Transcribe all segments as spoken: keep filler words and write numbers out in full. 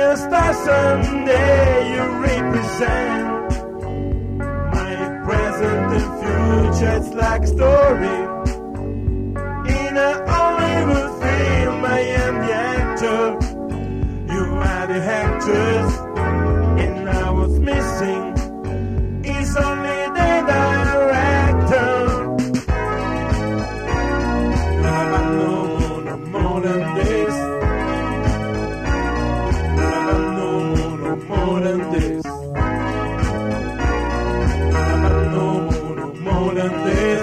a star someday you represent my present and future. It's like a story in a Hollywood film. I am the actor, you are the actress, and I was missing. It's only the director. Now I know no more than this. Now I know no more than this. Now I know no more than this.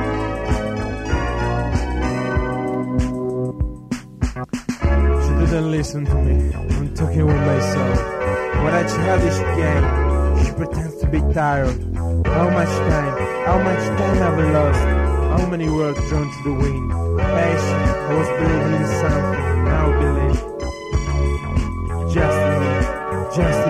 She didn't listen to me. I'm talking with myself. What a childish game. She pretends to be tired. How much time? How much time have I lost? How many words thrown to the wind? Passion. I was believing in something. Now believe. Just me. Just